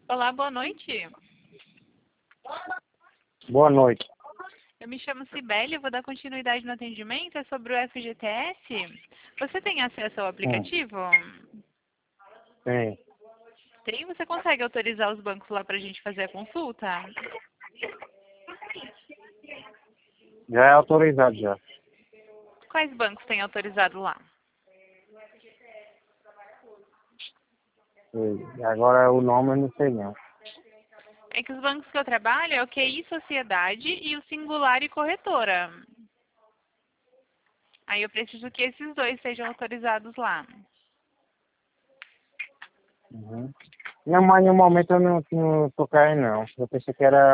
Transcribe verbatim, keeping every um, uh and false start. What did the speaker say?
Olá, boa noite. Boa noite. Eu me chamo Cibele, eu vou dar continuidade no atendimento, é sobre o F G T S. Você tem acesso ao Hum, aplicativo? tem. Tem? Você consegue autorizar os bancos lá para a gente fazer a consulta? Já é autorizado já. Quais bancos têm autorizado lá? E agora o nome eu não sei não. É que os bancos que eu trabalho é o Q I Sociedade e o Singular e Corretora. Aí eu preciso que esses dois sejam autorizados lá. Uhum. Não, mas no momento eu não, não tô caindo não. Eu pensei que era